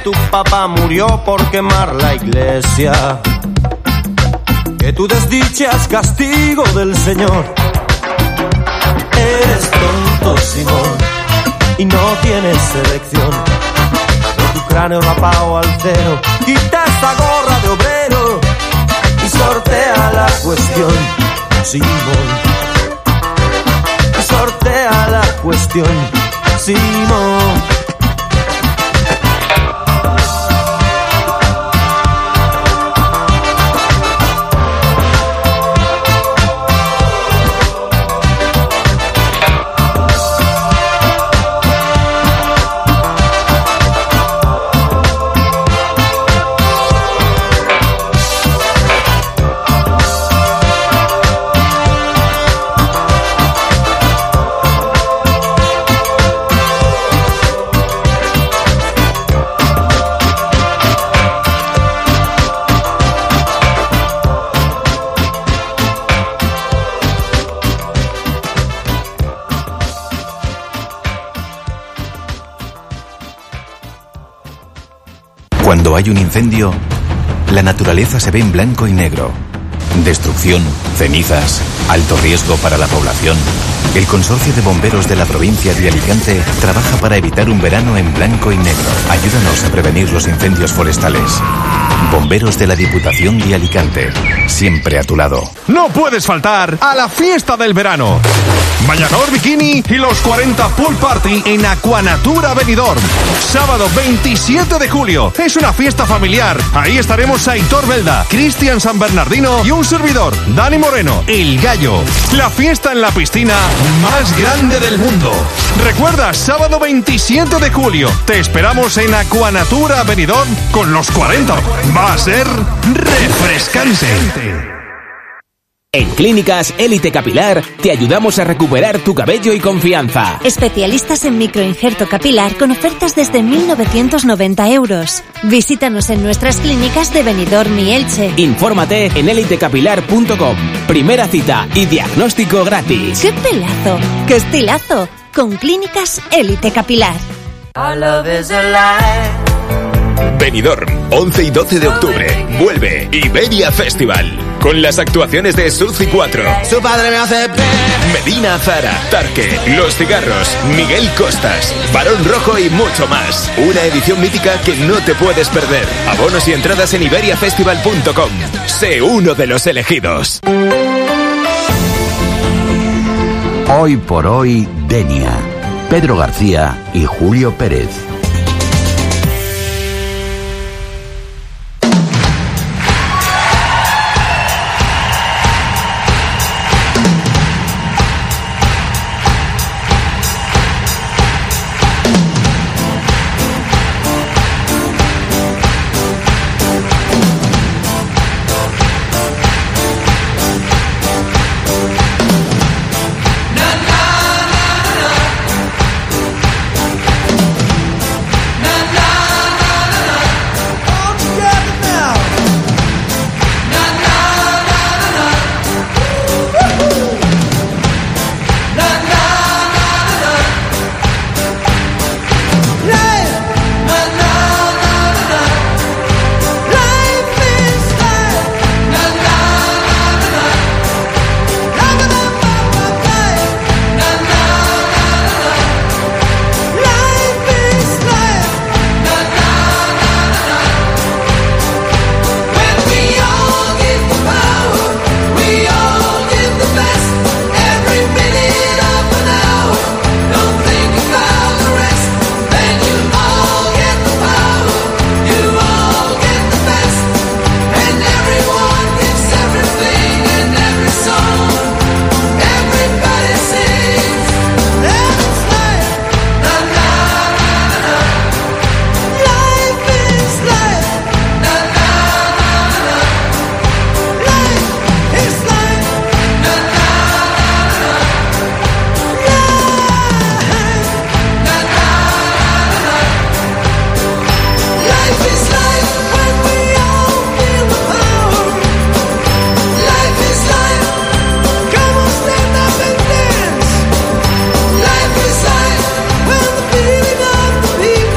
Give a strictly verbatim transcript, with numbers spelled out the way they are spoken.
tu papá murió por quemar la iglesia, que tu desdicha es castigo del Señor. Eres tonto, Simón, y no tienes selección. Con tu cráneo rapado al cero, quita esa gorra de obrero y sortea la cuestión, Simón. Y sortea la cuestión, Simón. Cuando hay un incendio, la naturaleza se ve en blanco y negro. Destrucción, cenizas, alto riesgo para la población. El Consorcio de Bomberos de la provincia de Alicante trabaja para evitar un verano en blanco y negro. Ayúdanos a prevenir los incendios forestales. Bomberos de la Diputación de Alicante, siempre a tu lado. No puedes faltar a la fiesta del verano. Bañador Bikini y los cuarenta Pool Party en Aquanatura Benidorm. Sábado veintisiete de julio. Es una fiesta familiar. Ahí estaremos Aitor Belda, Cristian San Bernardino y un servidor, Dani Moreno, el Gallo. La fiesta en la piscina más grande del mundo. Recuerda, sábado veintisiete de julio. Te esperamos en Aquanatura Benidorm con los cuarenta. Va a ser refrescante. En Clínicas Élite Capilar te ayudamos a recuperar tu cabello y confianza. Especialistas en microinjerto capilar con ofertas desde mil novecientos noventa euros. Visítanos en nuestras clínicas de Benidorm y Elche. Infórmate en élite capilar punto com. Primera cita y diagnóstico gratis. ¡Qué pelazo! ¡Qué estilazo! Con Clínicas Élite Capilar. Benidorm, once y doce de octubre. Vuelve Iberia Festival. Con las actuaciones de Suzy cuatro, Su padre me hace... Medina Zara, Tarque, Los Cigarros, Miguel Costas, Barón Rojo y mucho más. Una edición mítica que no te puedes perder. Abonos y entradas en iberiafestival punto com. Sé uno de los elegidos. Hoy por hoy, Denia. Pedro García y Julio Pérez.